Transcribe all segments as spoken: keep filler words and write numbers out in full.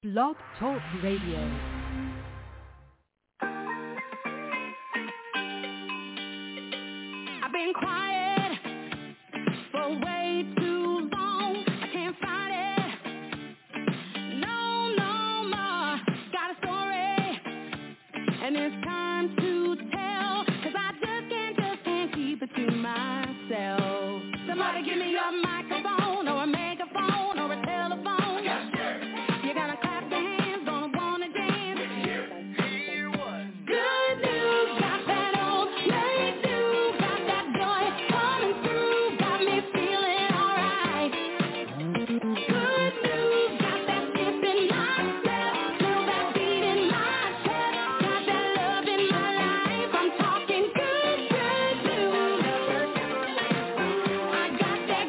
Blog Talk Radio. I've been quiet for way too long. I can't fight it. No, no more. Got a story, and it's time to tell. 'Cause I just can't, just can't keep it to myself. Somebody give me a microphone or a megaphone or a telephone. You gotta clap your hands, gonna wanna dance. Good news, got that old late news, got that joy coming through, got me feeling alright. Good news, got that skip in my step, feel that beat in my chest, got that love in my life. I'm talking good, good news. I got that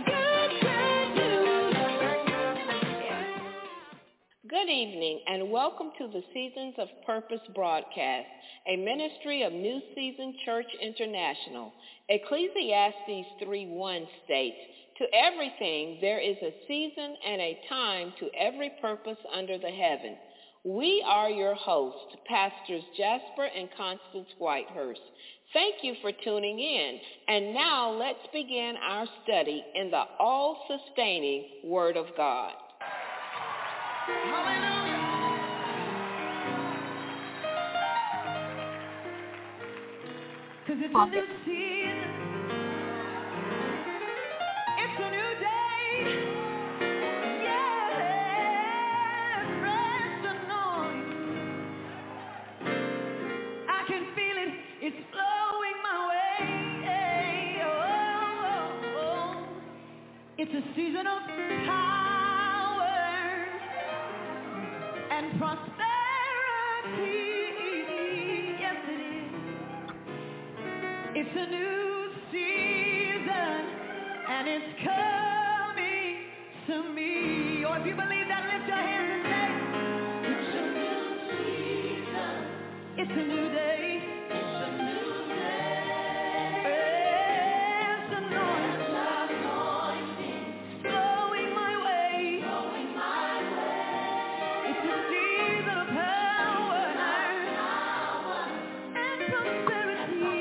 good, good news. Good evening and welcome to the Seasons of Purpose broadcast, a ministry of New Season Church International. Ecclesiastes three one states, "To everything there is a season and a time to every purpose under the heaven." We are your hosts, Pastors Jasper and Constance Whitehurst. Thank you for tuning in. And now let's begin our study in the all-sustaining Word of God. Cause it's a new season, it's a new day, yeah, fresh anointing, I can feel it, it's flowing my way, oh, oh, oh. It's a season of power and prosperity. It's a new season, and it's coming to me. Or if you believe that, lift your hands and say, it's a new season. It's a new day. It's a new day. It's anointing. Flowing my way. Flowing my way. It's a season of power and prosperity.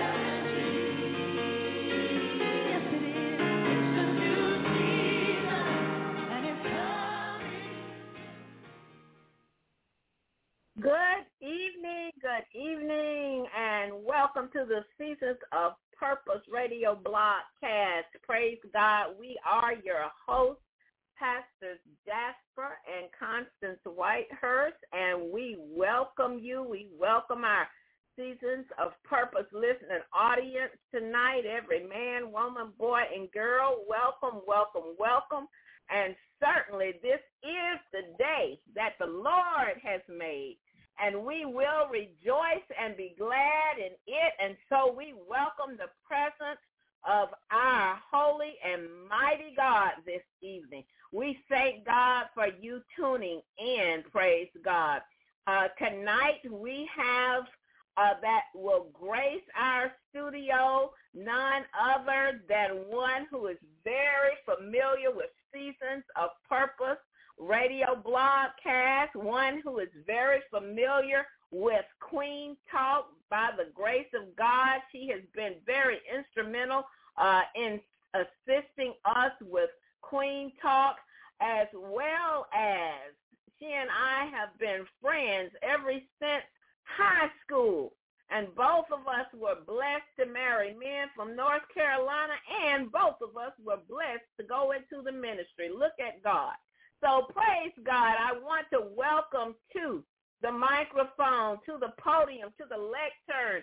Good evening, good evening, and welcome to the Seasons of Purpose radio broadcast. Praise God. We are your hosts, Pastors Jasper and Constance Whitehurst, and we welcome you. We welcome our Seasons of Purpose listening audience tonight. Every man, woman, boy, and girl, welcome, welcome, welcome. And certainly this is the day that the Lord has made, and we will rejoice and be glad in it. And so we welcome the presence of our holy and mighty God this evening. We thank God for you tuning in, praise God. Uh, tonight we have uh, that will grace our studio, none other than one who is very familiar with Seasons of Purpose radio broadcast, one who is very familiar with Queen Talk. By the grace of God, she has been very instrumental uh, in assisting us with Queen Talk, as well as she and I have been friends ever since high school. And both of us were blessed to marry men from North Carolina, and both of us were blessed to go into the ministry. Look at God. So praise God. I want to welcome to the microphone, to the podium, to the lectern,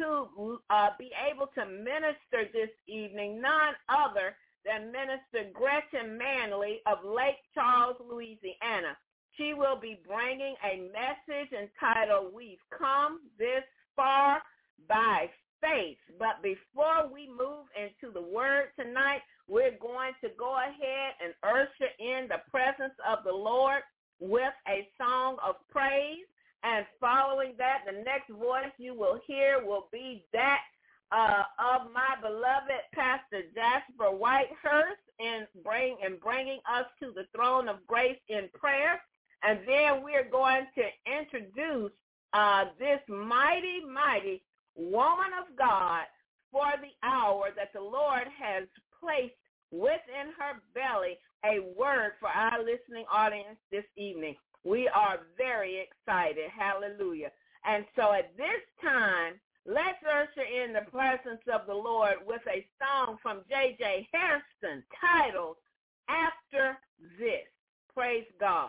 to uh, be able to minister this evening, none other than Minister Gretchen Manley of Lake Charles, Louisiana. She will be bringing a message entitled, "We've Come This Far by Faith." But before we move into the word tonight, we're going to go ahead and usher in the presence of the Lord with a song of praise. And following that, the next voice you will hear will be that uh, of my beloved Pastor Jasper Whitehurst in bring and bringing us to the throne of grace in prayer. And then we're going to introduce uh, this mighty, mighty woman of God for the hour that the Lord has placed within her belly, a word for our listening audience this evening. We are very excited. Hallelujah. And so at this time, let's usher in the presence of the Lord with a song from J J Hairston titled, After This. Praise God.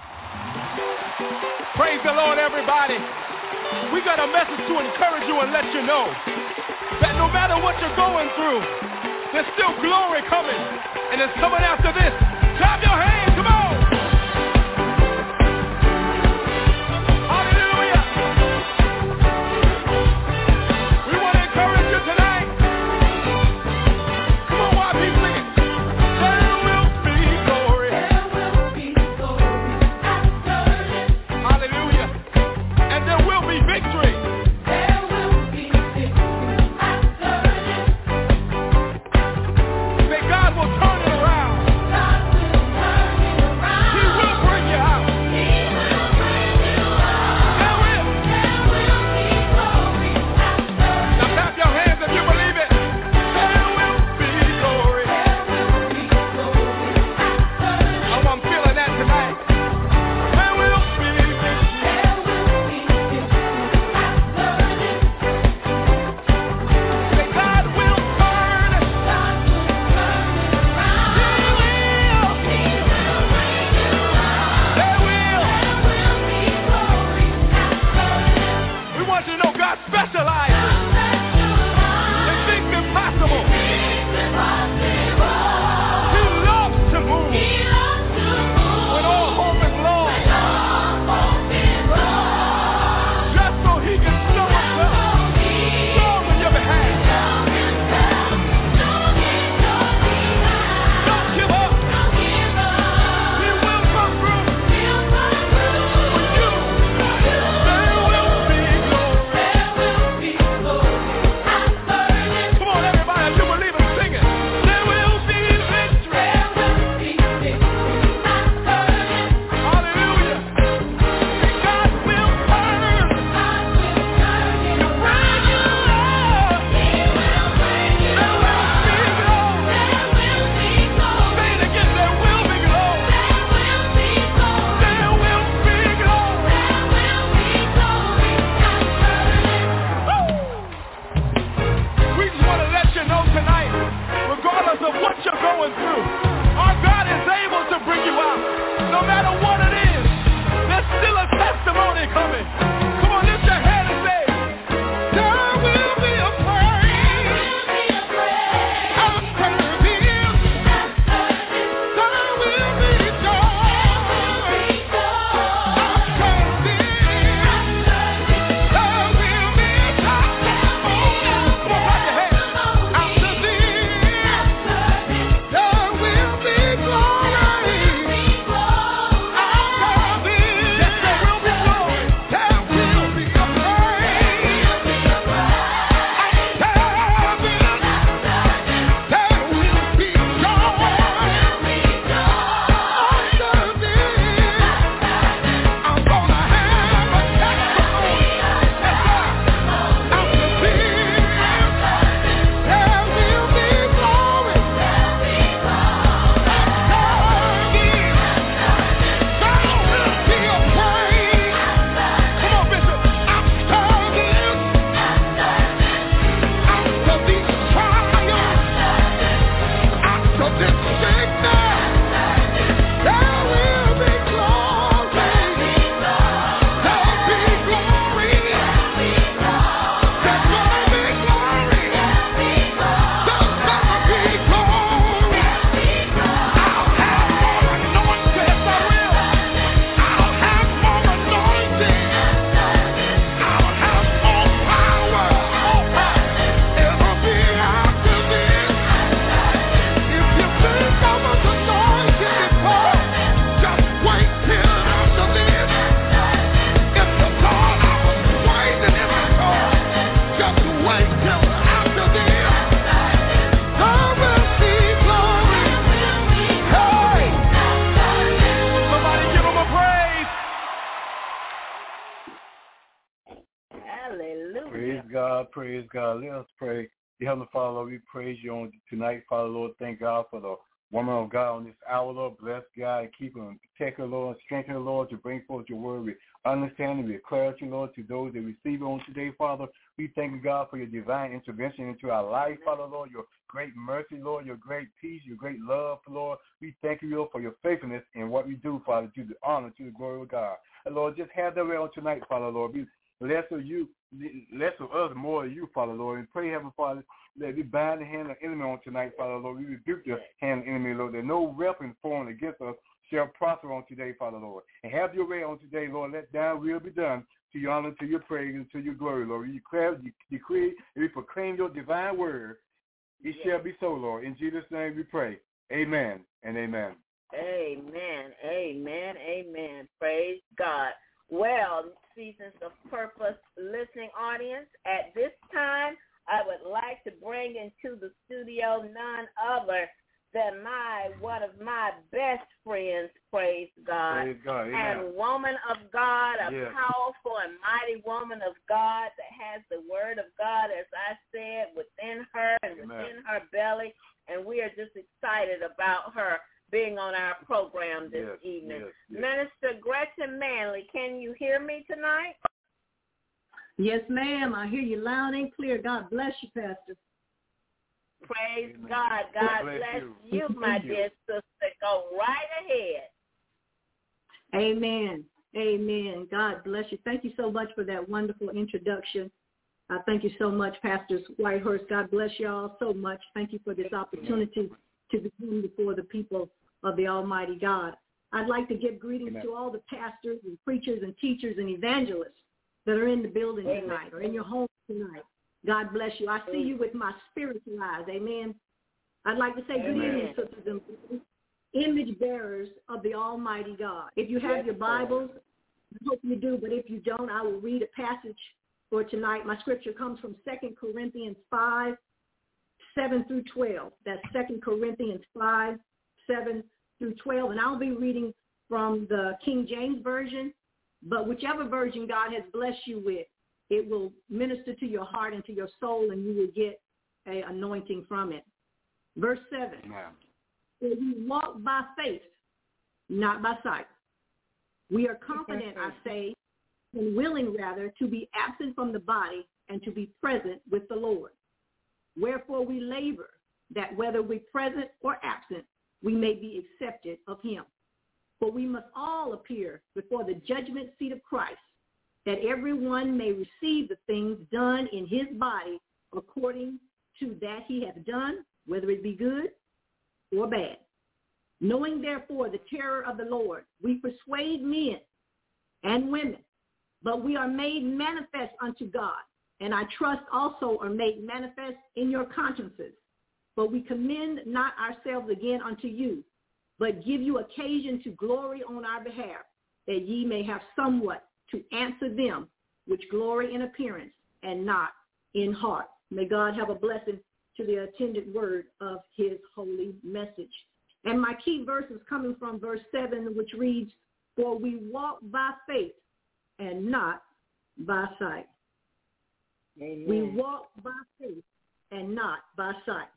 Praise the Lord, everybody. We got a message to encourage you and let you know that no matter what you're going through, there's still glory coming, and it's coming after this. Clap your hands, come on. Hallelujah. We want to encourage you tonight. Come on, Y P, sing it. There will be glory. There will be glory after this. Hallelujah. And there will be victory. There will be victory after this. Say God will turn it around. God will turn it around. God, praise God. Let us pray. Dear Heavenly Father, Lord, we praise you on tonight, Father, Lord. Thank God for the woman of God on this hour, Lord. Bless God and keep her and protect her, Lord, and strengthen her, Lord, to bring forth your word with understanding, with clarity, Lord, to those that receive it on today, Father. We thank you, God, for your divine intervention into our life, Father, Lord, your great mercy, Lord, your great peace, your great love, Lord. We thank you, Lord, for your faithfulness in what we do, Father, to the honor, to the glory of God. And, Lord, just have that way on tonight, Father, Lord. Be less of you, less of us, more of you, Father, Lord. And pray, Heavenly Father, that we bind the hand of the enemy on tonight, Father, Lord. We rebuke the hand of the enemy, Lord, that no weapon formed against us shall prosper on today, Father, Lord. And have your way on today, Lord. Let thy will be done to your honor, to your praise, and to your glory, Lord. You declare, you decree, and we proclaim your divine word. It yes. shall be so, Lord. In Jesus' name we pray. Amen and amen. Amen, amen, amen. Praise God. Well, Seasons of Purpose listening audience, at this time, I would like to bring into the studio none other than my, one of my best friends, praise God, praise God. and woman of God, a yes. powerful and mighty woman of God that has the word of God, as I said, within her and Amen. Within her belly, and we are just excited about her being on our program this yes, evening. Yes, yes. Minister Gretchen Manley, can you hear me tonight? Yes, ma'am. I hear you loud and clear. God bless you, Pastor. Praise Amen. God. God bless, bless you, you my you. dear sister. Go right ahead. Amen. Amen. God bless you. Thank you so much for that wonderful introduction. Uh, thank you so much, Pastors Whitehurst. God bless you all so much. Thank you for this opportunity to begin before the people of the Almighty God. I'd like to give greetings Amen. To all the pastors and preachers and teachers and evangelists that are in the building Amen. Tonight or in your home tonight. God bless you. I see you with my spiritual eyes. Amen. I'd like to say good evening, sisters and brothers, image bearers of the Almighty God. If you have yes, your Bibles, I hope you do, but if you don't, I will read a passage for tonight. My scripture comes from Second Corinthians five, seven through twelve. That's Second Corinthians five, seven through twelve. And I'll be reading from the King James Version, but whichever version God has blessed you with, it will minister to your heart and to your soul, and you will get an anointing from it. Verse seven. Amen. We walk by faith, not by sight. We are confident, I say, and willing rather, to be absent from the body and to be present with the Lord. Wherefore we labor, that whether we present or absent, we may be accepted of him. For we must all appear before the judgment seat of Christ, that everyone may receive the things done in his body according to that he hath done, whether it be good or bad. Knowing therefore the terror of the Lord, we persuade men and women, but we are made manifest unto God, and I trust also are made manifest in your consciences. But we commend not ourselves again unto you, but give you occasion to glory on our behalf, that ye may have somewhat to answer them which glory in appearance and not in heart. May God have a blessing to the attended word of his holy message. And my key verse is coming from verse seven, which reads, for we walk by faith and not by sight. Amen. We walk by faith and not by sight.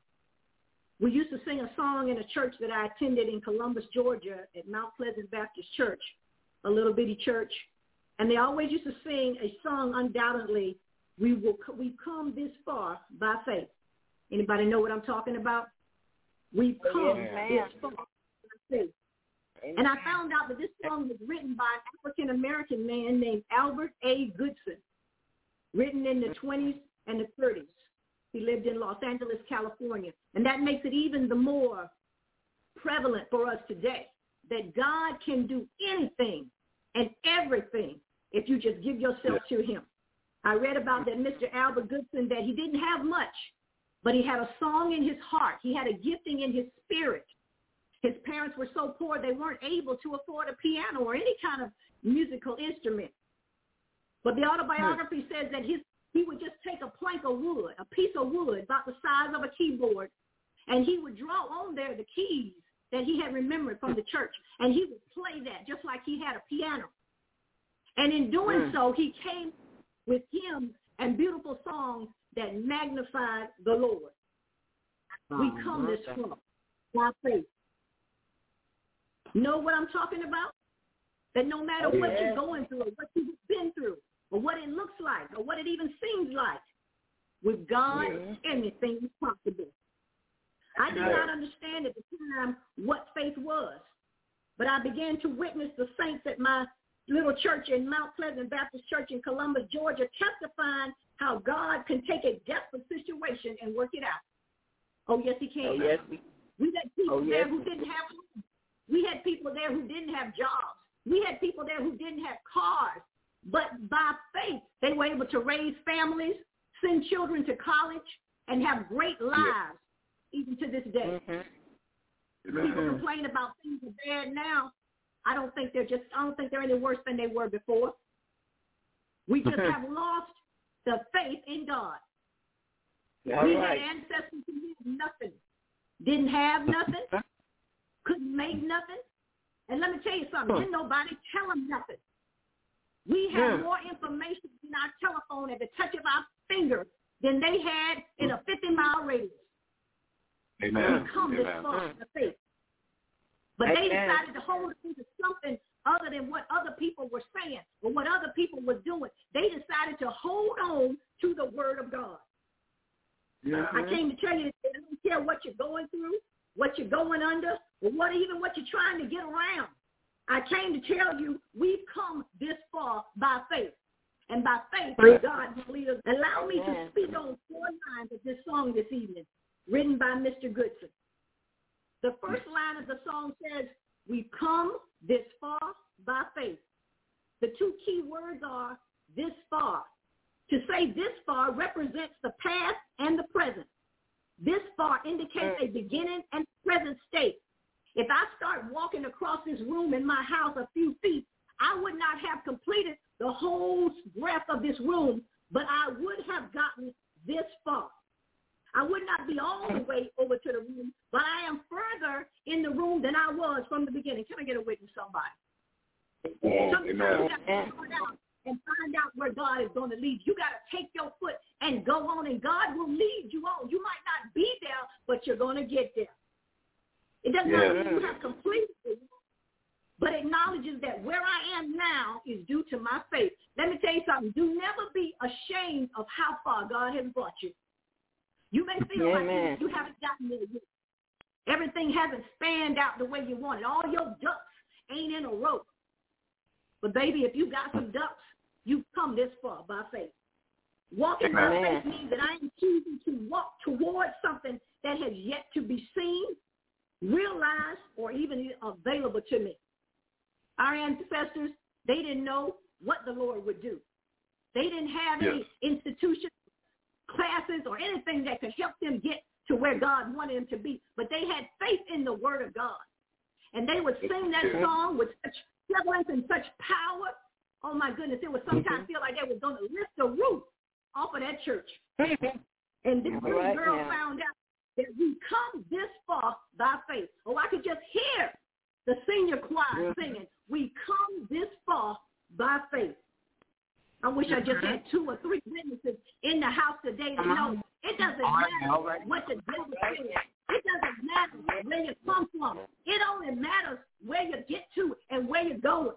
We used to sing a song in a church that I attended in Columbus, Georgia at Mount Pleasant Baptist Church, a little bitty church. And they always used to sing a song, undoubtedly, we will we've come this far by faith. Anybody know what I'm talking about? We've come Amen. this far by faith. Amen. And I found out that this song was written by an African-American man named Albert A. Goodson, written in the twenties and the thirties. He lived in Los Angeles, California. And that makes it even the more prevalent for us today, that God can do anything and everything if you just give yourself to him. I read about that Mister Albert Goodson, that he didn't have much, but he had a song in his heart. He had a gifting in his spirit. His parents were so poor they weren't able to afford a piano or any kind of musical instrument. But the autobiography says that his, he would just take a plank of wood, a piece of wood about the size of a keyboard, and he would draw on there the keys that he had remembered from the church, and he would play that just like he had a piano. And in doing so, he came with hymns and beautiful songs that magnified the Lord. We come this far by faith. Know what I'm talking about? That no matter Oh, what yeah. you're going through, or what you've been through, or what it looks like, or what it even seems like, with God, Yeah. anything is possible. I did Yeah. not understand at the time what faith was, but I began to witness the saints at my little church in Mount Pleasant Baptist Church in Columbus, Georgia, testifying how God can take a desperate situation and work it out. Oh, yes, he can. Oh, yes. We had people Oh, there yes. who didn't have homes. We had people there who didn't have jobs. We had people there who didn't have cars. But by faith, they were able to raise families, send children to college, and have great lives, even to this day. Mm-hmm. People Mm-hmm. complain about things are bad now. I don't think they're just, I don't think they're any worse than they were before. We just Mhm. have lost the faith in God. All we right. had ancestors who had nothing, didn't have nothing, couldn't make nothing. And let me tell you something, didn't nobody tell them nothing. We have Hmm. more information in our telephone at the touch of our finger than they had in a fifty-mile radius. Amen. We come this Amen. far to faith. But they Amen. decided to hold on to something other than what other people were saying or what other people were doing. They decided to hold on to the word of God. Mm-hmm. I came to tell you that I don't care what you're going through, what you're going under, or what even what you're trying to get around. I came to tell you we've come this far by faith. And by faith, God will lead us. Allow me to speak on four lines of this song this evening, written by Mister Goodson. The first line of the song says, we've come this far by faith. The two key words are this far. To say this far represents the past and the present. This far indicates a beginning and present state. If I start walking across this room in my house a few feet, I would not have completed the whole breadth of this room, but I would have gotten this far. I would not be all the way over to the room, but I am further in the room than I was from the beginning. Can I get a witness, somebody? Sometimes you got to start out and find out where God is going to lead. You got to take your foot and go on, and God will lead you on. You might not be there, but you're going to get there. It does not mean you have completed it, but acknowledges that where I am now is due to my faith. Let me tell you something. Do never be ashamed of how far God has brought you. You may feel Amen. like you, you haven't gotten there yet. Everything hasn't spanned out the way you wanted. All your ducks ain't in a row. But, baby, if you got some ducks, you've come this far by faith. Walking by Amen. faith means that I am choosing to walk towards something that has yet to be seen, realized, or even available to me. Our ancestors, they didn't know what the Lord would do. They didn't have Yes. any institutions, classes, or anything that could help them get to where God wanted them to be. But they had faith in the word of God. And they would sing that Yeah. song with such prevalence and such power. Oh, my goodness, it would sometimes feel like they were going to lift the roof off of that church. And this little Right girl now. found out that we come this far by faith. Oh, I could just hear the senior choir singing, we come this far by faith. I wish I just had two or three witnesses in the house today to know it doesn't matter what the devil says. It doesn't matter where you come from. It only matters where you get to and where you're going.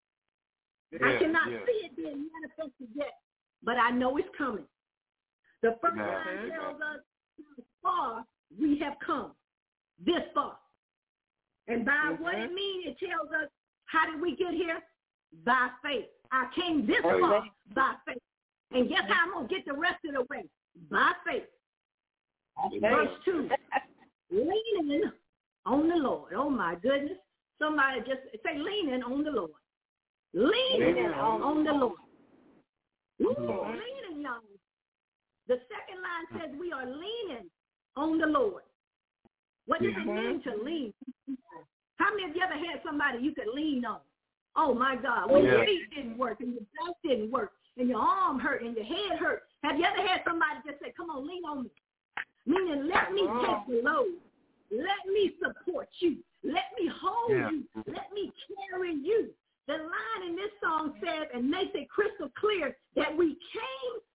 I Yeah, cannot yeah. see it being manifested yet, but I know it's coming. The first Amen. line Amen. tells us how far we have come, this far. And by Mm-hmm. what it means, it tells us how did we get here? By faith. I came this Faith. far by faith. And guess how I'm going to get the rest of the way? By faith. Verse two, leaning on the Lord. Oh, my goodness. Somebody just say leaning on the Lord. Leaning Leaning on, on the Lord. Ooh, Lord. leaning, y'all. The second line says we are leaning on the Lord. What does it mean to lean? How many of you ever had somebody you could lean on? Oh, my God. When your Yeah. feet didn't work and your back didn't work and your arm hurt and your head hurt. Have you ever had somebody just say, come on, lean on me? Meaning, let me take the load. Let me support you. Let me hold Yeah. you. Let me carry you. The line in this song says and makes it crystal clear that we came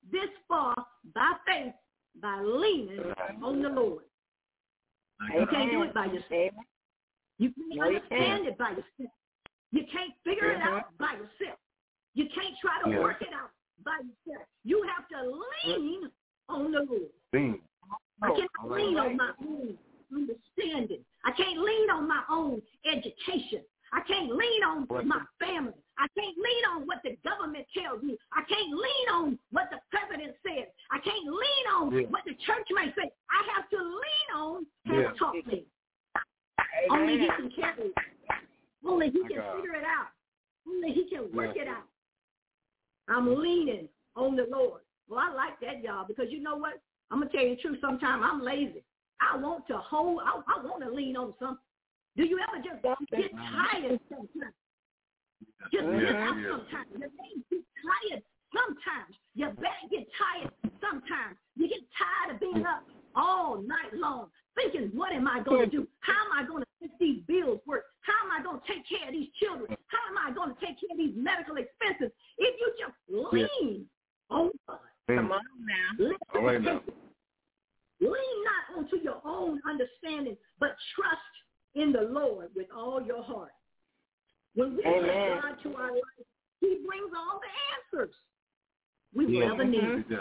this far by faith, by leaning on the Lord. You can't do it by yourself. You can't No, you understand can't. it by yourself. You can't figure it out by yourself. You can't try to Yeah. work it out by yourself. You have to lean on the Lord. Lean. I can't all right. lean on my own understanding. I can't lean on my own education. I can't lean on Right. my family. I can't lean on what the government tells me. I can't lean on what the president says. I can't lean on Yeah. what the church may say. I have to lean on his Yeah. talk me. Only he can carry it. Only he My can God. figure it out. Only he can work Yeah. it out. I'm leaning on the Lord. Well, I like that, y'all, because you know what? I'm going to tell you the truth. Sometimes I'm lazy. I want to hold, I, I want to lean on something. Do you ever just get tired sometimes? Just Yeah, get out yeah. sometimes. Your legs get tired sometimes. Your back get tired sometimes. You get tired of being up all night long, thinking, what am I going to do? How am I going to make these bills work? How am I going to take care of these children? How am I going to take care of these medical expenses? If you just lean on God. Come on now. Let All right him now. take it. Lean not onto your own understanding, but trust in the Lord with all your heart. When we Amen. let God to our life, he brings all the answers we will Yeah. ever need. Yeah.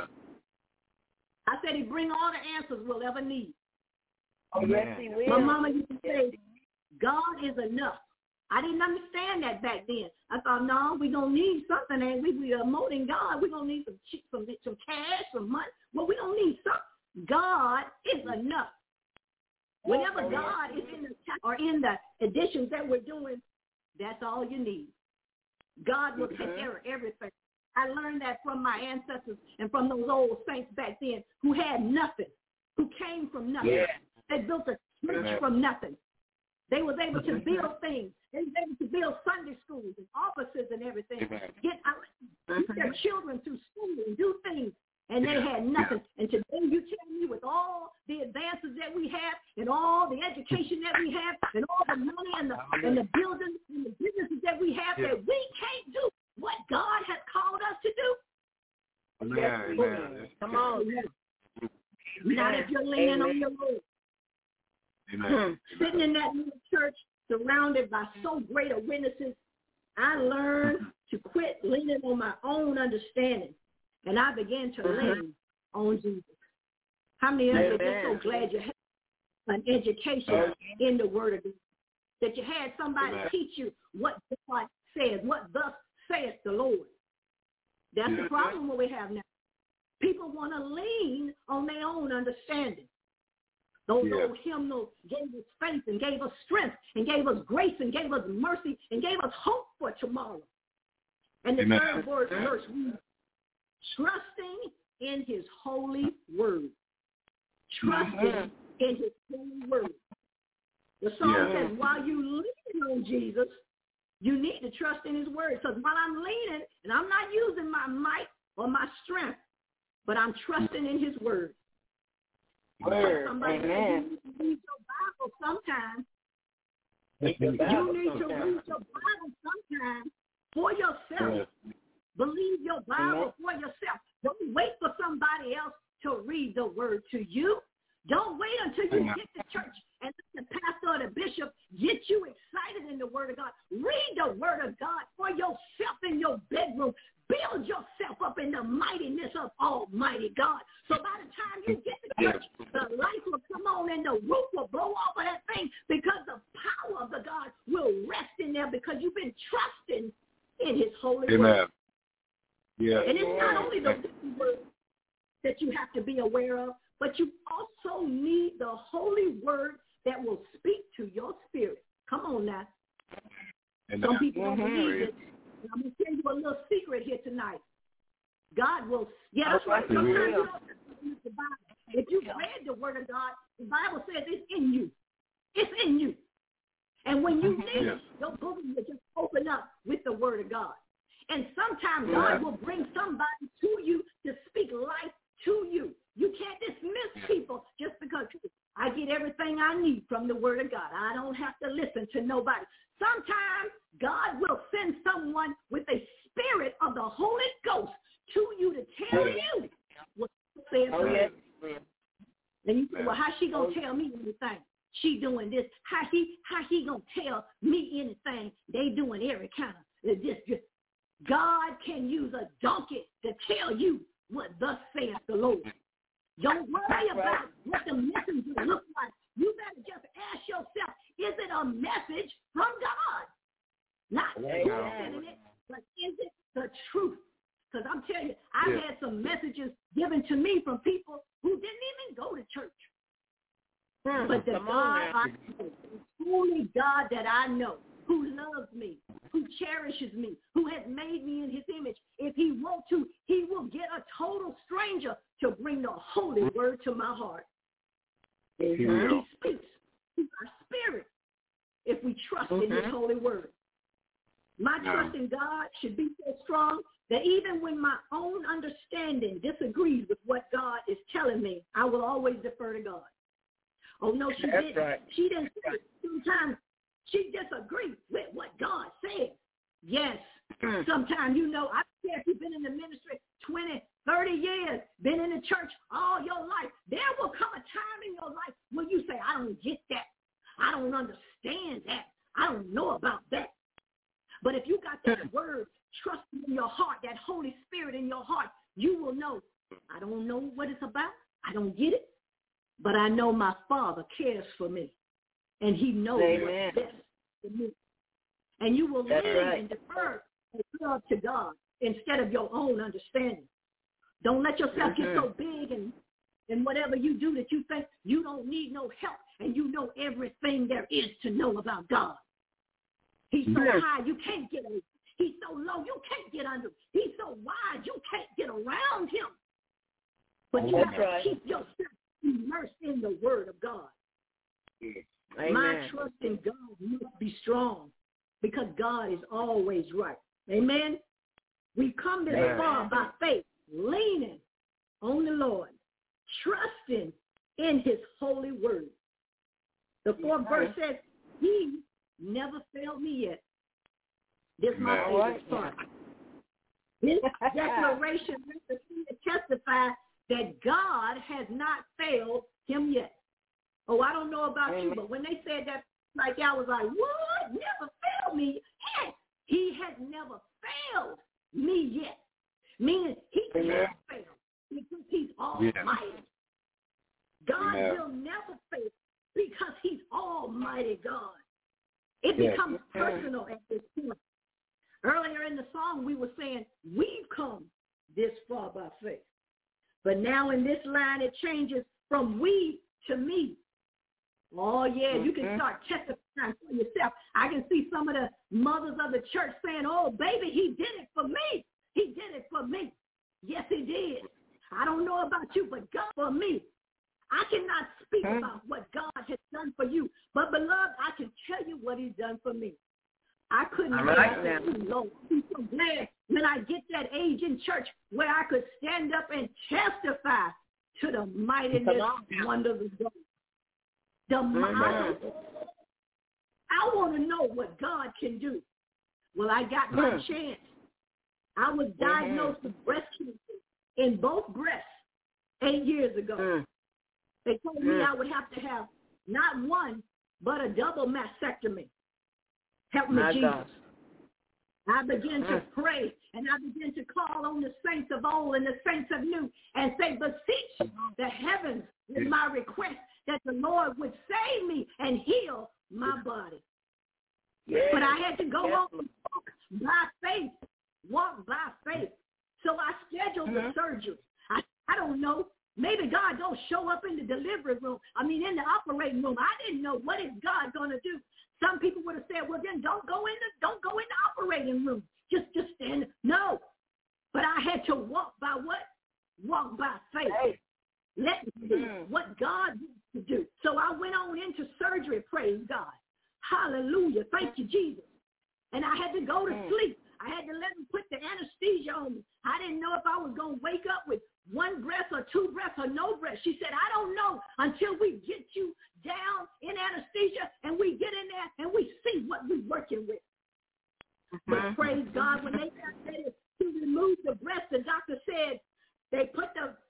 I said he bring all the answers we'll ever need. Oh, yes, he will. My mama used to say, God is enough. I didn't understand that back then. I thought, no, we're going to need something, and we we are promoting God. We're going to need some, some, some cash, some money. Well, we don't need something. God is enough. Whenever God is in the or in the additions that we're doing, that's all you need. God will take care of everything. I learned that from my ancestors and from those old saints back then who had nothing, who came from nothing. Yeah. They built a church Amen. from nothing. They was able to build things. They was able to build Sunday schools and offices and everything. Amen. Get out, get their children through school and do things. And they had nothing. And today you tell me with all the advances that we have and all the education that we have and all the money and the and the buildings and the businesses that we have Yeah. that we can't do what God has called us to do. Amen. Amen. Come on. Not if you're leaning on Amen. your Lord. Amen. Sitting in that little church surrounded by so great a witnesses, I learned to quit leaning on my own understanding. And I began to lean on Jesus. How many of you are just so glad you had an education in the Word of God? That you had somebody Amen. teach you what God says, what thus saith the Lord. That's the problem what we have now. People want to lean on their own understanding. Those Yeah. old hymnals gave us faith and gave us strength and gave us grace and gave us mercy and gave us hope for tomorrow. And the Amen. third word, verse, trusting in his holy word. Trusting in his holy word. The song Yeah. says, while you lean on Jesus, you need to trust in his word. Because while I'm leaning, and I'm not using my might or my strength, but I'm trusting in his word. Word. Somebody said, Amen. you need to read your Bible sometime. Read your You Bible need to sometime. read your Bible sometime for yourself. Yeah. Believe your Bible for yourself. Don't wait for somebody else to read the word to you. Don't wait until you Amen. get to church and let the pastor or the bishop get you excited in the word of God. Read the word of God for yourself in your bedroom. Build yourself up in the mightiness of Almighty God. So by the time you get to church, the light will come on and the roof will blow off of that thing because the power of the God will rest in there because you've been trusting in his holy Amen. word. Yeah. And it's not only the written word that you have to be aware of, but you also need the holy word that will speak to your spirit. Come on now. Amen. Some people don't Mhm. believe it. And I'm going to tell you a little secret here tonight. God will, yeah, that's right. Okay. Sometimes Yeah. you don't have to read the Bible. If you've read the word of God, the Bible says it's in you. It's in you. And when you need Yes. it, your book will just open up with the word of God. And sometimes God will bring somebody to you to speak life to you. You can't dismiss people just because I get everything I need from the word of God. I don't have to listen to nobody. Sometimes God will send someone with a spirit of the Holy Ghost to you to tell you gonna tell me anything? She doing this. How he how he gonna tell me anything? They doing every kind of this. this. God can use a donkey to tell you what thus saith the Lord. Don't worry about what the messenger looks like. You better just ask yourself, is it a message from God? Not sending it, but is it the truth? Because I'm telling you, I've yeah. had some messages given to me from people who didn't even go to church. Hmm, but the God, I know, only God that I know, who loves me, who cherishes me, who has made me in his image, if he wants to, he will get a total stranger to bring the holy word to my heart. Mm-hmm. He speaks to our spirit if we trust mm-hmm. in his holy word. My yeah. trust in God should be so strong that even when my own understanding disagrees with what God is telling me, I will always defer to God. Oh, no, she That's didn't. Right. She didn't say it. Sometimes she disagrees with what God said. Yes. Mm. Sometimes, you know, I don't care if you've been in the ministry twenty, thirty years, been in the church all your life. There will come a time in your life when you say, I don't get that. I don't understand that. I don't know about that. But if you got that word, trust in your heart, that Holy Spirit in your heart, you will know, I don't know what it's about. I don't get it. But I know my Father cares for me. And he knows Amen. What's best for me. And you will That's lean right. and defer and love to God instead of your own understanding. Don't let yourself mm-hmm. get so big and, and whatever you do that you think you don't need no help and you know everything there is to know about God. He's so yes. high, you can't get over. He's so low, you can't get under. He's so wide, you can't get around him. But you That's have to right. keep yourself immersed in the word of God. Amen. My trust in God must be strong because God is always right. Amen. We come this Amen. Far by faith, leaning on the Lord, trusting in his holy word. The fourth Amen. Verse says, he never failed me yet. This is my favorite part. This declaration testifies that God has not failed him yet. Oh, I don't know about Amen. You, but when they said that, like I was like, what? Never failed me yet. He has never failed me yet. Meaning he can't Amen. Fail because he's almighty. Yeah. God Amen. Will never fail because he's almighty God. It yeah. becomes personal at this point. Earlier in the song, we were saying, we've come this far by faith. But now in this line, it changes from we to me. Oh, yeah, mm-hmm. you can start testifying for yourself. I can see some of the mothers of the church saying, oh, baby, he did it for me. He did it for me. Yes, he did. I don't know about you, but God for me. I cannot speak mm-hmm. about what God has done for you. But, beloved, I can tell you what he's done for me. I couldn't right that too long. I'm so glad when I get that age in church where I could stand up and testify to the mightiness and wonders of God. The mm-hmm. I want to know what God can do. Well, I got my mm. chance. I was diagnosed mm-hmm. with breast cancer in both breasts eight years ago. Mm. They told mm. me I would have to have not one, but a double mastectomy. Help me, my Jesus. God. I began mm. to pray, and I began to call on the saints of old and the saints of new and say, beseech the heavens with my request that the Lord would save me and heal my body. Yes. But I had to go yes. on by faith, walk by faith. So I scheduled mm-hmm. the surgery. I, I don't know. Maybe God don't show up in the delivery room. I mean, in the operating room. I didn't know what is God going to do. Some people would have said, well, then don't go in the, don't go in the operating room. Just, just stand. No. But I had to walk by what? Walk by faith. Hey. Let me see mm. what God wants to do. So I went on into surgery, praise God. Hallelujah. Thank you, Jesus. And I had to go to mm. sleep. I had to let them put the anesthesia on me. I didn't know if I was going to wake up with one breath or two breaths or no breath. She said, I don't know until we get you down in anesthesia and we get in there and we see what we're working with. Mm-hmm. But praise God, when they got ready to remove the breast, the doctor said they put the uh,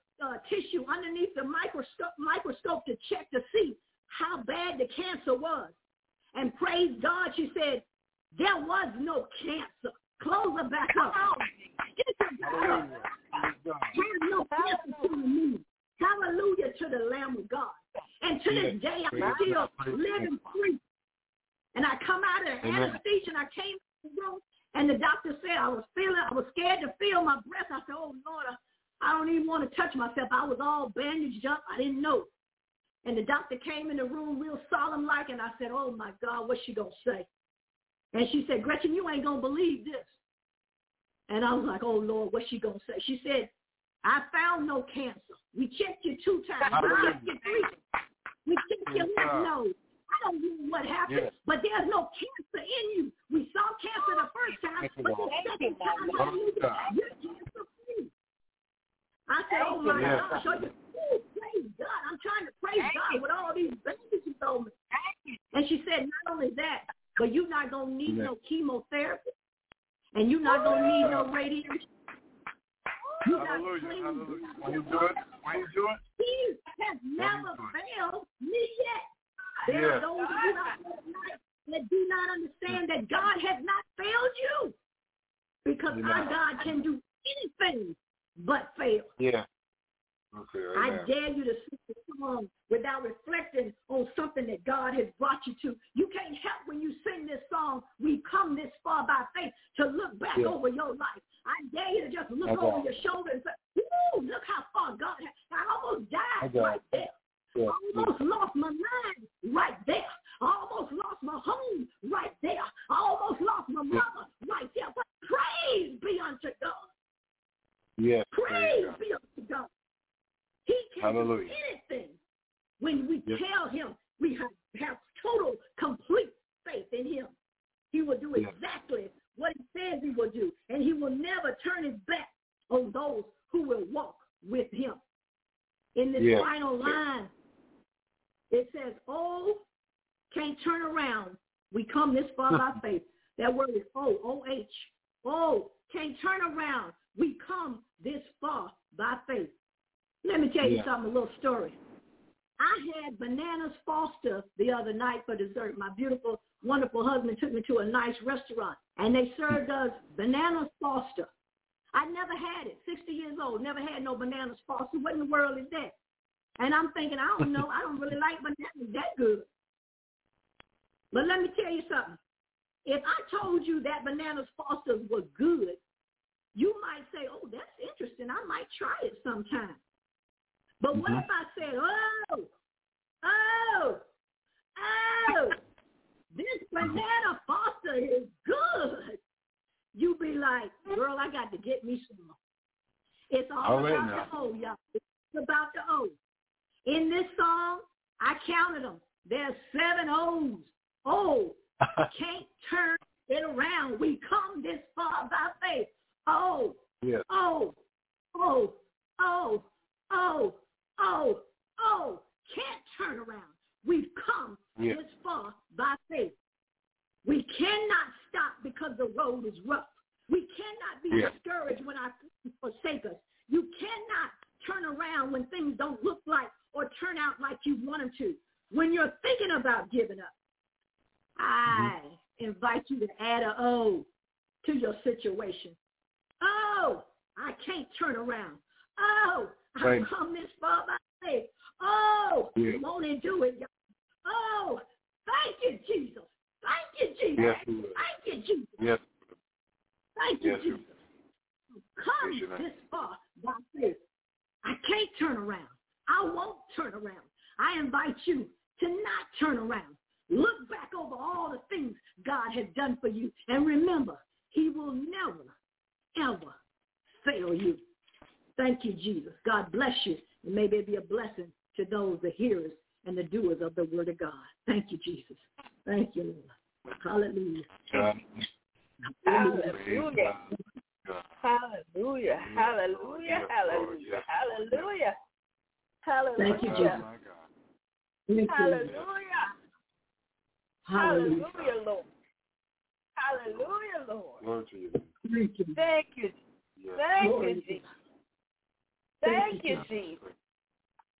tissue underneath the microscope, microscope to check to see how bad the cancer was. And praise God, she said, there was no cancer. Close her back up. Get her back up. There's no cancer to me. Hallelujah to the Lamb of God. And to this day, I'm still living free. And I come out of the anesthesia, and I came to the room, and the doctor said I was feeling, I was scared to feel my breath. I said, oh, Lord, I, I don't even want to touch myself. I was all bandaged up. I didn't know. And the doctor came in the room real solemn-like, and I said, oh, my God, what's she going to say? And she said, Gretchen, you ain't going to believe this. And I was like, oh, Lord, what's she going to say? She said, I found no cancer. We checked you two times. We checked you three times. We checked your lymph nodes. I don't know what happened, yes. but there's no cancer in you. We saw cancer the first time, but the second time, you're cancer-free. I said, oh, my yes. gosh, are you, oh, praise God. I'm trying to praise God with all these bandages on me. And she said, not only that, but you're not going to need yes. no chemotherapy, and you're not going to need no radiation. You hallelujah, hallelujah. When you do it, when you do it, he has never failed me yet. There yeah. are those of you out there that do not understand that God has not failed you, because yeah. our God can do anything but fail. Yeah. Okay, I dare you to sing the song without reflecting on something that God has brought you to. You can't help when you sing this song, we've come this far by faith, to look back yeah. over your life. I dare you to just look okay. over your shoulder and say, ooh, look how far God has. I almost died okay. right there. Yeah. I almost yeah. lost my mind right there. I almost lost my home right there. I almost lost my mother yeah. right there. But praise be unto God. Yes. Praise be unto God. He can Hallelujah. do anything when we yes. tell him we have, have total, complete faith in him. He will do yes. exactly what he says he will do, and he will never turn his back on those who will walk with him. In this yes. final line, it says, oh, can't turn around. We come this far by faith. That word is O, O H. Oh, can't turn around. We come this far by faith. Let me tell you yeah. something, a little story. I had bananas Foster the other night for dessert. My beautiful, wonderful husband took me to a nice restaurant, and they served us bananas Foster. I never had it. sixty years old, never had no bananas Foster. What in the world is that? And I'm thinking, I don't know. I don't really like bananas that good. But let me tell you something. If I told you that bananas Foster was good, you might say, oh, that's interesting. I might try it sometime. But what mm-hmm. if I said, oh, oh, oh, this banana Foster is good? You be like, girl, I got to get me some. It's all, all about right the O, y'all. It's about the O. In this song, I counted them. There's seven O's. Oh, can't turn it around. We come this far by faith. Oh, yes. oh, oh, oh, oh, oh, oh, can't turn around. We've come yes. this far by faith. We cannot stop because the road is rough. We cannot be yes. discouraged when our friends forsake us. You cannot turn around when things don't look like or turn out like you want them to. When you're thinking about giving up, I mm-hmm. invite you to add an O to your situation. Oh, I can't turn around. Oh, I've right. come this far by faith. Oh, yeah. won't he do it, y'all? Oh, thank you, Jesus. Thank you, Jesus. Yes, thank you, Jesus. Yes. Thank you, yes, Jesus. Come yes, this far by faith. I can't turn around. I won't turn around. I invite you to not turn around. Look back over all the things God has done for you. And remember, he will never, ever fail you. Thank you, Jesus. God bless you. And may there be a blessing to those, the hearers and the doers of the word of God. Thank you, Jesus. Thank you, Lord. Hallelujah. God. Hallelujah. Hallelujah. Hallelujah. Hallelujah. Hallelujah. Hallelujah. Thank you, Jesus. Hallelujah. Hallelujah, Lord. Hallelujah, Lord. Lord to you. Thank you. Thank you. Thank you, Jesus. Thank you, Jesus.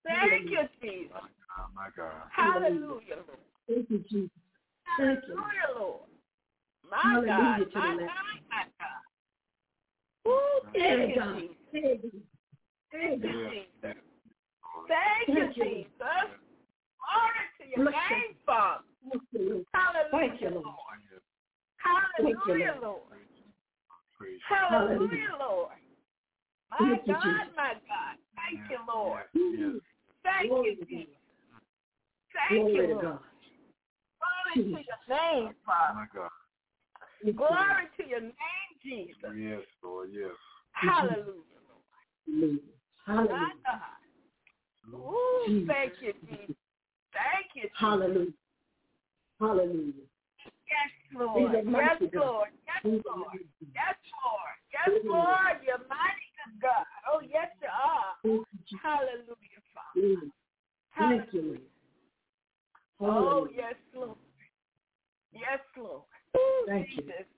Thank you, Jesus. Oh, my God. Hallelujah, Lord. Thank you, Jesus. Thank you. Hallelujah, Lord. My Hallelujah God, to my the God, Lamb. my God. Ooh, thank Hey, you, God. Jesus. Hey, God. Hey, Thank you, God. Jesus. Thank you, Thank you. Jesus. Glory to your Bless name, Father. Thank you, Lord. Hallelujah, Thank you, Lord. Lord. Thank you, Hallelujah, Lord. Lord. Praise Hallelujah, Lord. My Thank you, God, Jesus. my God. Thank you, Lord. Yes. Thank Glory you, to Jesus. God. Thank Glory you, to Lord. God. Glory to your name, Father. My God. Glory to your name, Jesus. Yes, Lord. Yes. Hallelujah, Lord. Hallelujah. My God. Ooh, thank you, Jesus. Thank you, Jesus. Hallelujah. Hallelujah. Yes, Lord. He's a Yes, mighty God. Lord. Yes, He's a Lord. mighty God. Yes, Lord. Yes, Lord. You're mighty good God. Oh, yes, you are. Thank you, Jesus. Hallelujah, Father. Thank Hallelujah. you, Lord. Oh, Hallelujah. yes, Lord. Yes, Lord. Ooh, Thank you. Jesus.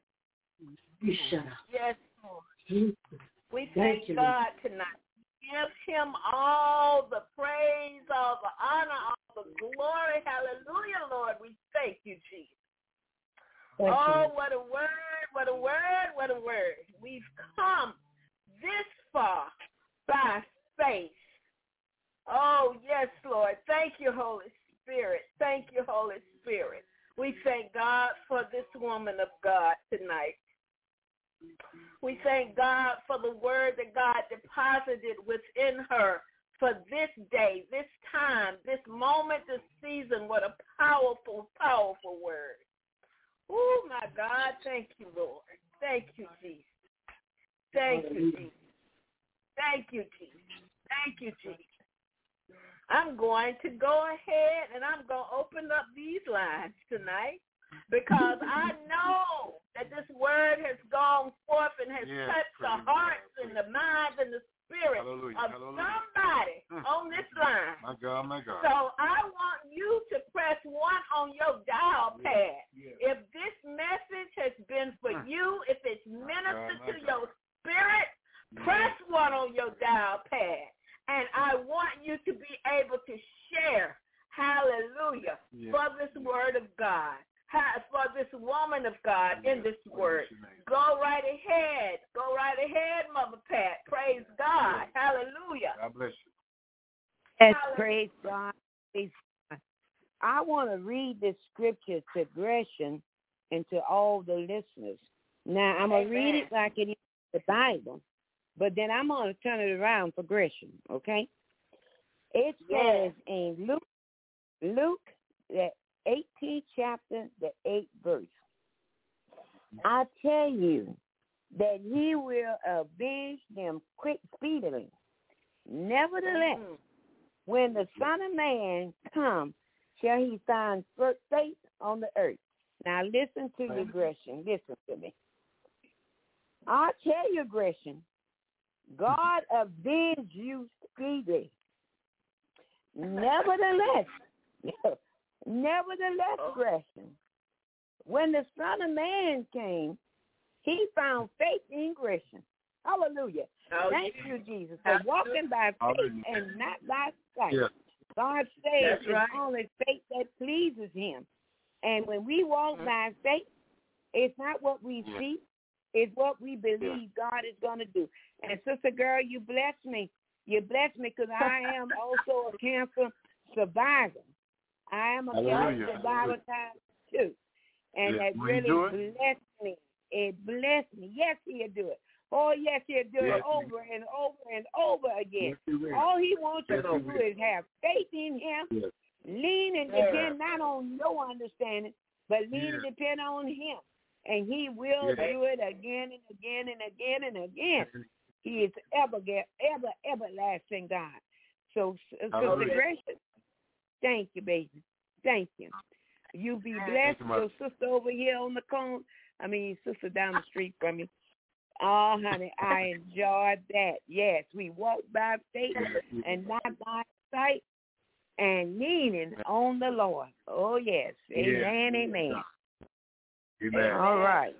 You shut up. Yes, Lord. Thank you. We Thank thank you, God tonight. Give him all the praise, all the honor, all the glory. Hallelujah, Lord. We thank you, Jesus. Thank Oh, you. what a word, what a word, what a word. We've come this far by faith. Oh, yes, Lord. Thank you, Holy Spirit. Thank you, Holy Spirit. We thank God for this woman of God tonight. We thank God for the word that God deposited within her for this day, this time, this moment, this season. What a powerful, powerful word. Oh, my God. Thank you, Lord. Thank you, Jesus. Thank you, Jesus. Thank you, Jesus. Thank you, Jesus. I'm going to go ahead and I'm going to open up these lines tonight because I know that this word has gone forth and has Yes, touched the praise hearts God, and the minds and the spirit Hallelujah, of hallelujah. somebody Mm. on this line. My God, my God. So I want you to press one on your dial pad. Yes. If this message has been for Mm. you, if it's ministered God, my to God. your spirit, press one on your dial pad. And I want you to be able to share, hallelujah, Yes. for this word of God, ha- for this woman of God in this word. Praise your name. Go right ahead. Go right ahead, Mother Pat. Praise God. Hallelujah. God bless you. Yes, Hallelujah. praise God. Praise God. I want to read this scripture to Gresham and to all the listeners. Now, I'm going to read it like it is in the Bible, but then I'm going to turn it around for Gresham, okay? It Yes. says in Luke, Luke, the eighteenth chapter, the eighth verse, I tell you that he will avenge them quick, speedily. Nevertheless, Mhm. when the Son of Man comes, shall he find faith on the earth? Now listen to you, Gresham. Listen to me. I tell you, Gresham, God avenge you speedily. Nevertheless, nevertheless, Gresham, when the Son of Man came, he found faith in Gresham. Hallelujah. Oh, Thank yeah. you, Jesus, for walking by faith and not by sight. Yes. God says That's it's right. only faith that pleases him. And when we walk Mhm. by faith, it's not what we Yeah. see, it's what we believe God is going to do. And sister girl, you bless me. You bless me because I am also a cancer survivor. I am a Hallelujah. cancer survivor time too. And Yes. that Will you really do it? blessed me. It blessed me. Yes, he'll do it. Oh, yes, he'll do Yes, it over and over and over again. Yes, he will. All he wants you Yes, to he do will. is have faith in him, Yes. lean and Yeah. depend not on your understanding, but lean Yeah. and depend on him. And he will Yeah. do it again and again and again and again. He is ever, ever, everlasting God. So, Sister Hallelujah. Gracious, thank you, baby. Thank you. You be blessed. Thank you, Mother. Your sister over here on the corner, I mean, sister down the street from me. Oh, honey, I enjoyed that. Yes, we walk by faith and not by sight and leaning on the Lord. Oh, yes. Amen, Yeah. amen. Amen. All right.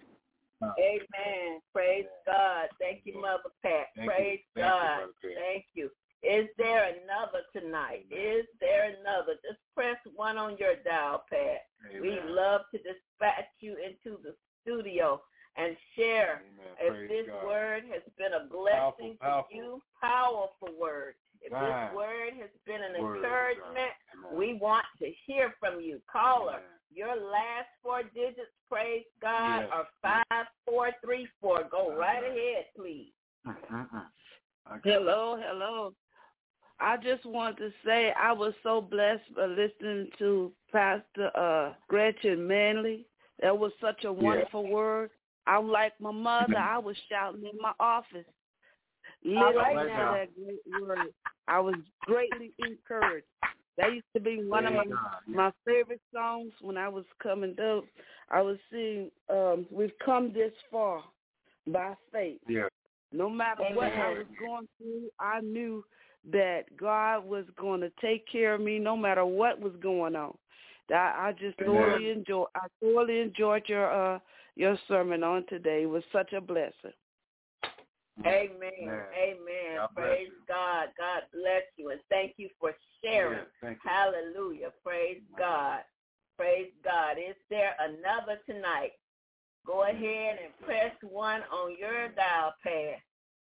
Amen. Praise God. Thank you, Mother Pat. Thank you. Praise Thank you, God. Mother Pat. Thank you. Is there another tonight? Is there another? Just press one on your dial pad. Amen. We love to dispatch you into the studio and share. Amen. If Praise this God. word has been a blessing Powerful, powerful. to you, powerful word. If Fine. this word has been an Word of encouragement, God. we want to hear from you. Caller, Amen. your last four digits, praise God, Yes. are five four three four. Go Amen. right ahead, please. Mm-mm-mm. Okay. Hello, hello. I just want to say I was so blessed by listening to Pastor uh, Gretchen Manley. That was such a wonderful yeah. word. I'm like my mother. I was shouting in my office, listening right to now. that great word. I was greatly encouraged. That used to be one Praise of my, God, yeah. my favorite songs when I was coming up. I was singing, um, we've come this far by faith. Yeah. No matter Amen. what I was going through, I knew that God was going to take care of me no matter what was going on. I, I just Amen. thoroughly enjoy. I thoroughly enjoyed your uh, your sermon on today. It was such a blessing. Amen. Amen. Amen. God bless Praise you. God. God bless you, and thank you for sharing. Yes, thank you. Hallelujah. Praise God. Praise God. Is there another tonight? Go ahead and press one on your dial pad.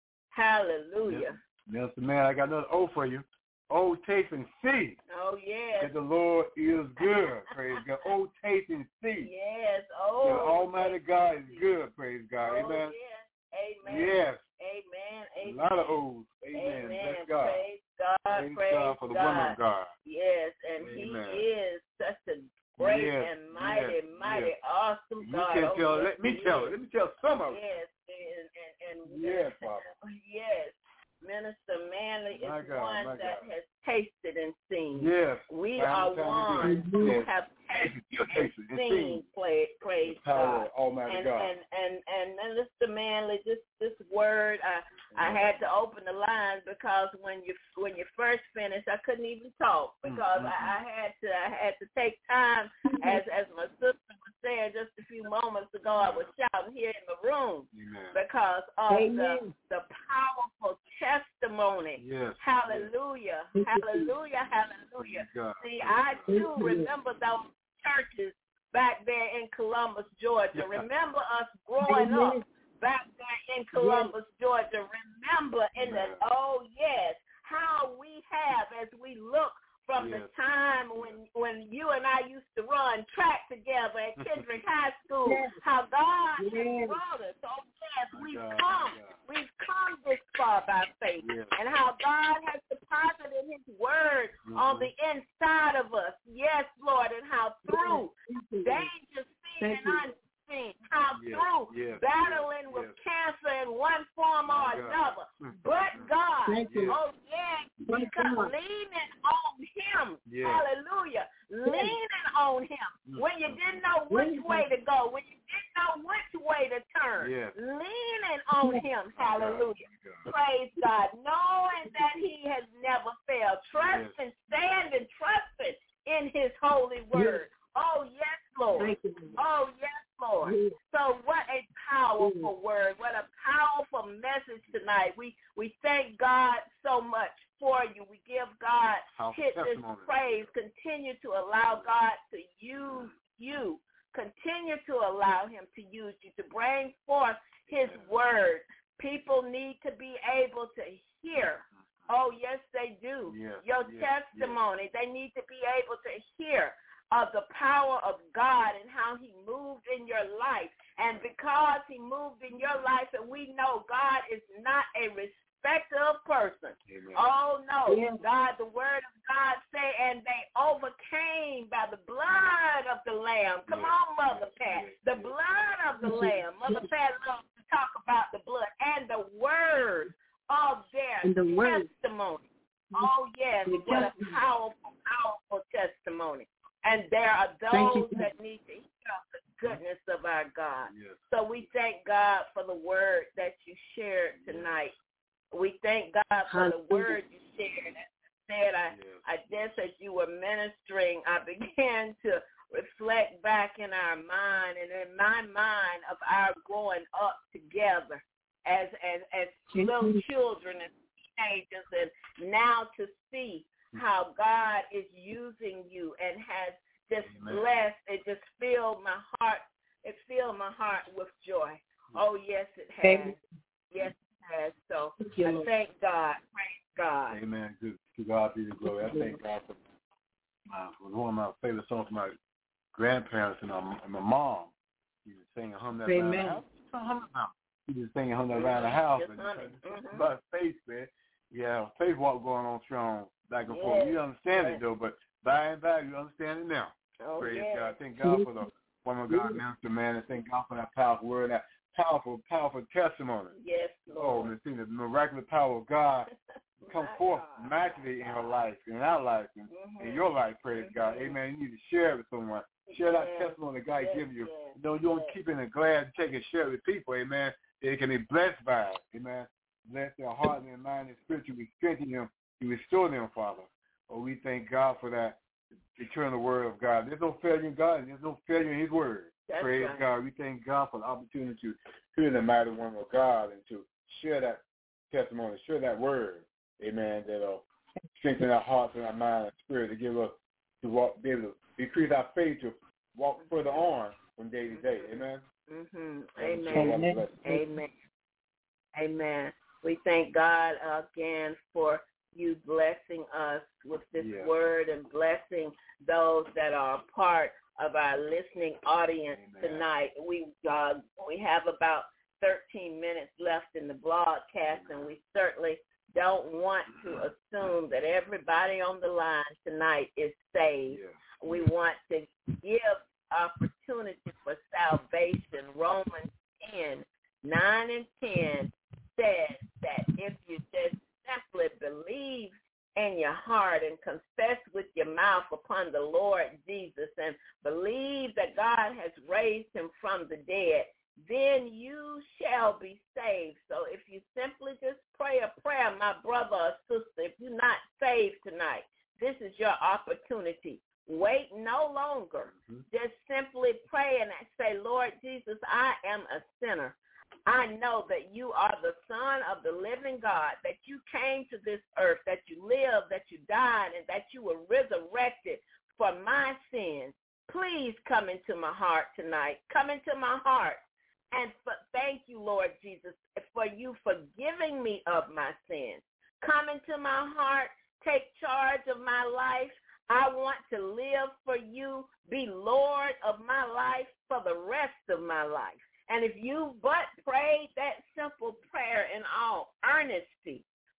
Hallelujah. Yes, man, I got another O for you. O, taste and see Oh, yes. that the Lord is good. Praise God. O, taste and see Yes. that Oh, the Almighty God is good. Praise God. Oh, Amen. yes. Amen. Yes. Amen. Amen. A lot of O's. Amen. Amen. Bless God. Praise God. Praise Praise God for the God. woman of God. Yes, and Amen. He is such a great Yes, and mighty, yes, mighty, yes. awesome You God. can Oh, tell. yes, Let me He tell is. it. Let me tell some of it. Yes, and and, and Yes, Father. yes, Minister Manley My is God, one my that God. has tasted and seen. Yes. We Time are and time one again. who Yes. have tasted Tasted and and seen. seen. Praise, praise The power God. of Almighty And, God. and and and Minister Manley, this this word, I I had to open the lines because when you when you first finished, I couldn't even talk because mm-hmm. I, I had to I had to take time, as as my sister was saying just a few moments ago. I was shouting here in the room Amen. because of Amen. the the powerful testimony. Yes. Hallelujah, Yes. hallelujah, hallelujah. God. See, I too remember those churches back there in Columbus, Georgia. Remember us growing Amen. up back there in Columbus, Georgia. Remember in the, Amen. oh yes, how we have as we look from Yes. the time when when you and I used to run track together at Kendrick High School, Yes. how God Yes. has brought us. Oh yes, My we've God, come. my God. We've come this far by faith. Yes. And how God has deposited His word Mhm. on the inside of us. Yes, Lord, and how through danger seen Thank and you. unseen, how Yes, through yes, battling yes, with yes. cancer in one form or My God. another. Mhm. But God, Thank you. oh yes, My because God. leaning on Him, Yes. hallelujah, leaning on Him when you didn't know which way to go, when you didn't know which way to turn, Yes. leaning on Him, My God, hallelujah. my God. Praise God, knowing that He has never failed. Trust Yes. and stand and trust in His holy word. Oh, yes, Lord. Thank you. Oh, yes, Lord. Yes. So what a powerful word. What a powerful message tonight. We we thank God so much for you. We give God Powerful hit this testimony. praise. Continue to allow God to use you. Continue to allow Him to use you to bring forth His word. People need to be able to hear. Oh, yes, they do. Yes, Your yes, testimony. They need to be able to hear of the power of God and how He moved in your life. And because He moved in your life, and we know God is not a respecter of person. Amen. Oh, no. Yes. God, the word of God say, and they overcame by the blood of the Lamb. Come Yes, on, Mother yes, Pat. yes, The yes. blood of the Yes. Lamb. Mother Pat loves to talk about the blood and the word of their And the word. testimony. Oh, yes. The What a testimony. powerful, powerful testimony. And there are Thank you. those that need to hear of the goodness of our God. Yes. So we thank God for the word that you shared tonight. We thank God for the Hallelujah. word you shared. As I said, I, Yes. I just as you were ministering, I began to reflect back in our mind and in my mind of our growing up together as as, as little children and teenagers, and now to see how God is using you and has just Amen. Blessed. It just filled my heart. It filled my heart with joy. Oh, yes, it has. Amen. Yes, it has. So you, I thank God. Praise God. Amen. To, to God be the glory. I thank God for my, for one of my favorite songs from my grandparents and my, and my mom. She was singing hum that around the house. She was singing hum that around the house. And, mm-hmm. About faith, man. Yeah, faith walk going on strong back and yes. forth. You understand yes. it, though, but by and by, you understand it now. Oh, Praise yes. God. Thank God for the woman of God, minister, man, and thank God for that powerful word, that powerful, powerful testimony. Yes, Lord. Oh, and see the miraculous power of God come forth God. Miraculously in her life, in our life, and mm-hmm. in your life, praise mm-hmm. God. Amen. You need to share it with someone. Share that yes. testimony that God yes. gives you. Yes. You know, you don't yes. keep it and glad to take and share it with people, amen. They can be blessed by it, amen. Bless their heart and their mind and spirit. You strengthen them. You restore them, Father. Oh, we thank God for that eternal word of God. There's no failure in God, and there's no failure in his word. That's Praise right. God. We thank God for the opportunity to hear the mighty one of God and to share that testimony, share that word, amen, that'll strengthen our hearts and our mind and spirit to give us, to walk, be able to increase our faith to walk further on from day to day, amen. Mm-hmm. Amen. Amen. Amen. Amen. We thank God again for you blessing us with this yeah. word and blessing those that are a part of our listening audience Amen. Tonight. We uh, we have about thirteen minutes left in the broadcast, and we certainly don't want to assume that everybody on the line tonight is saved. Yeah. We want to give opportunity for salvation. Romans ten, nine and ten says that if you just simply believe in your heart and confess with your mouth upon the Lord Jesus and believe that God has raised him from the dead, then you shall be saved. So if you simply just pray a prayer, my brother or sister, if you're not saved tonight, this is your opportunity. Wait no longer. Mm-hmm. Just simply pray and say, Lord Jesus, I am a sinner. I know that you are the Son of the living God, that you came to this earth, that you lived, that you died, and that you were resurrected for my sins. Please come into my heart tonight. Come into my heart. And for, thank you, Lord Jesus, for you forgiving me of my sins. Come into my heart. Take charge of my life. I want to live for you. Be Lord of my life for the rest of my life. And if you but prayed that simple prayer in all earnesty,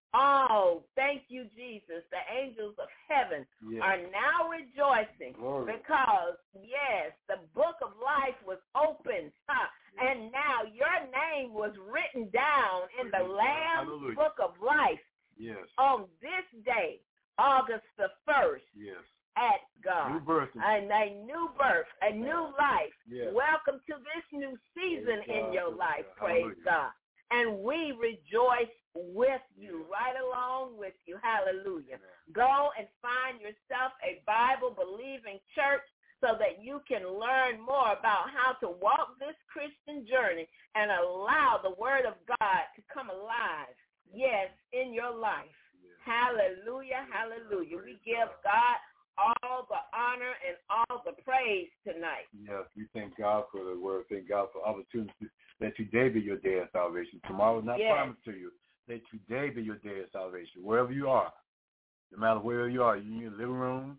oh, thank you, Jesus. The angels of heaven yes. are now rejoicing Glory. Because, yes, the book of life was opened, huh? yes. and now your name was written down in the Lamb's Hallelujah. Book of life yes. on this day, August the first. Yes. At God. New birth. And a new birth, a new life. Yes. Welcome to this new season praise in God, your life, God. praise God. And we rejoice with you, yes. right along with you. Hallelujah. Amen. Go and find yourself a Bible-believing church so that you can learn more about how to walk this Christian journey and allow the Word of God to come alive, yes, in your life. Yes. Hallelujah, hallelujah. Praise we give God. God all the honor and all the praise tonight. Yes, we thank God for the word. Thank God for opportunities. Let today be your day of salvation. Tomorrow is not yes. promised to you. Let today be your day of salvation. Wherever you are, no matter where you are, you in your living room,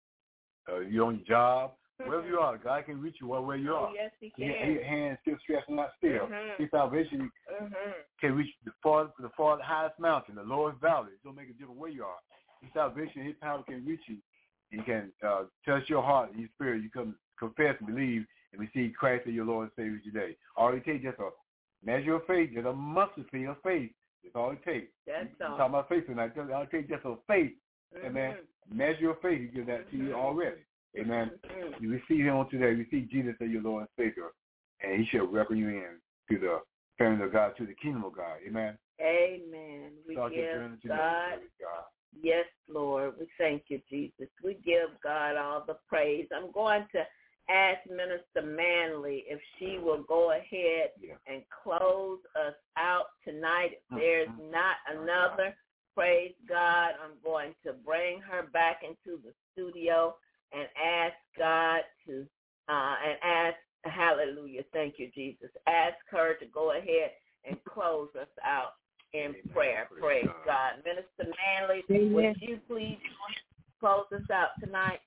uh, you're on your job, mm-hmm. wherever you are, God can reach you where you are. Oh, yes, he can. Your hand still stretched, not still. Mm-hmm. Your salvation mm-hmm. can reach the far, the far highest mountain, the lowest valley. It don't make a difference where you are. Your salvation, his power can reach you. You can uh, touch your heart and your spirit. You come confess and believe and receive Christ as your Lord and Savior today. All it takes just a measure of faith, just a mustard seed of faith. That's all it takes. That's you, all. You talk about faith tonight. All it takes just a faith. Mm-hmm. Amen. Measure of faith. He gives that to you already. Amen. Mm-hmm. You receive him on today. Receive Jesus as your Lord and Savior. And he shall welcome you in to the family of God, to the kingdom of God. Amen. Amen. We Start give God, God. Yes, Lord. We thank you, Jesus. We give God all the praise. I'm going to ask Minister Manley if she will go ahead yeah. and close us out tonight. If there's not another praise God. I'm going to bring her back into the studio and ask God to, uh, and ask, hallelujah, thank you, Jesus. Ask her to go ahead and close us out in Amen. Prayer. Praise, praise God. God. Minister Manley, Amen. Would you please close us out tonight?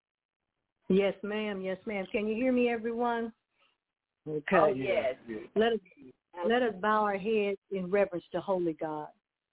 Yes, ma'am. Yes, ma'am. Can you hear me, everyone? Okay. Oh, yes. Let us, let us bow our heads in reverence to Holy God.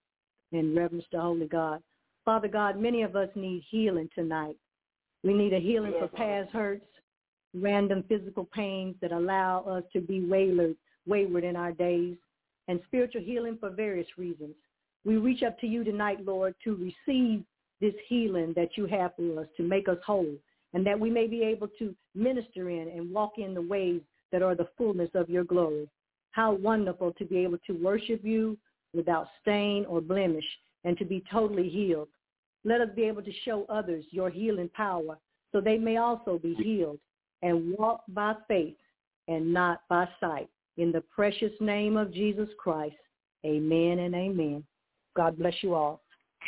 In reverence to Holy God. Father God, many of us need healing tonight. We need a healing yes. for past hurts, random physical pains that allow us to be wayward, wayward in our days, and spiritual healing for various reasons. We reach up to you tonight, Lord, to receive this healing that you have for us, to make us whole, and that we may be able to minister in and walk in the ways that are the fullness of your glory. How wonderful to be able to worship you without stain or blemish and to be totally healed. Let us be able to show others your healing power so they may also be healed and walk by faith and not by sight. In the precious name of Jesus Christ, amen and amen. God bless you all.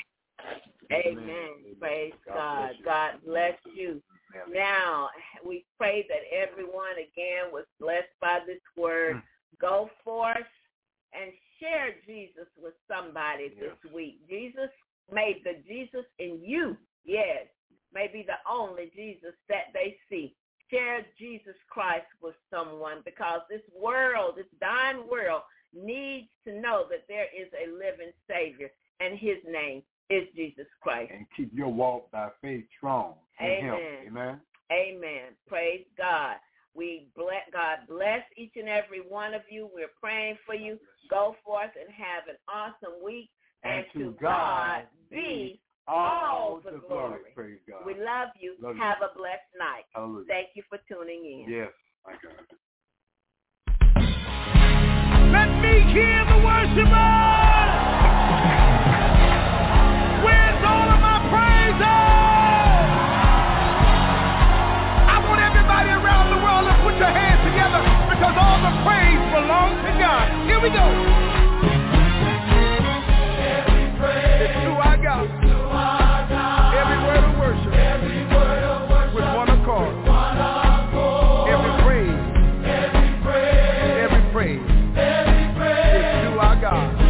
Amen. Amen. Praise God. God bless you. Now, we pray that everyone again was blessed by this word. Go forth and share Jesus with somebody this yes. week. Jesus made the Jesus in you, yes, may be the only Jesus that they see. Share Jesus Christ with someone because this world, this dying world, needs to know that there is a living Savior, and his name is Jesus Christ. And keep your walk by faith strong. Amen. Amen. Amen. Praise God. We bless, God bless each and every one of you. We're praying for you. Go forth and have an awesome week. And, and to to God, God be all, all the the glory. glory. Praise God. We love you. Love have you. a blessed night. Hallelujah. Thank you for tuning in. Yes, my God. Let me hear the worshipers. Where's all of my praises? I want everybody around the world to put your hands together because all the praise belongs to God. Here we go. Every praise it's who I got. To our God. Every word of worship. Every word of worship. With one accord. With one accord. Every praise. Every praise. Every praise. Every praise. It's to our God.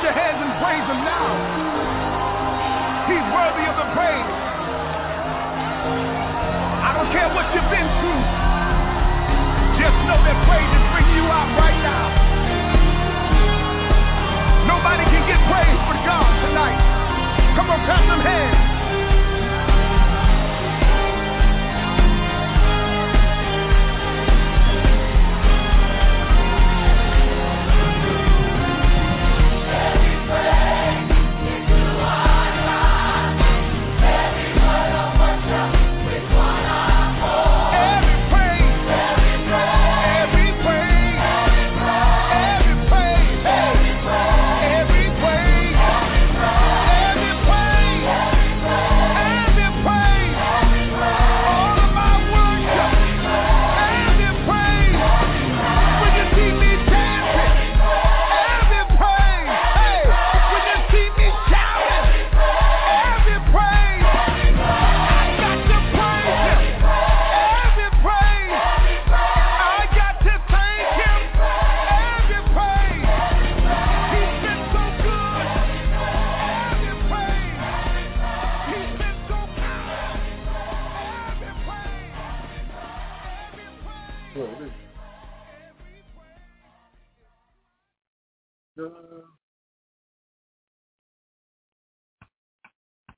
your hands and praise him now. He's worthy of the praise. I don't care what you've been through. Just know that praise is bringing you out right now. Nobody can get praise but God tonight. Come on, clap them hands.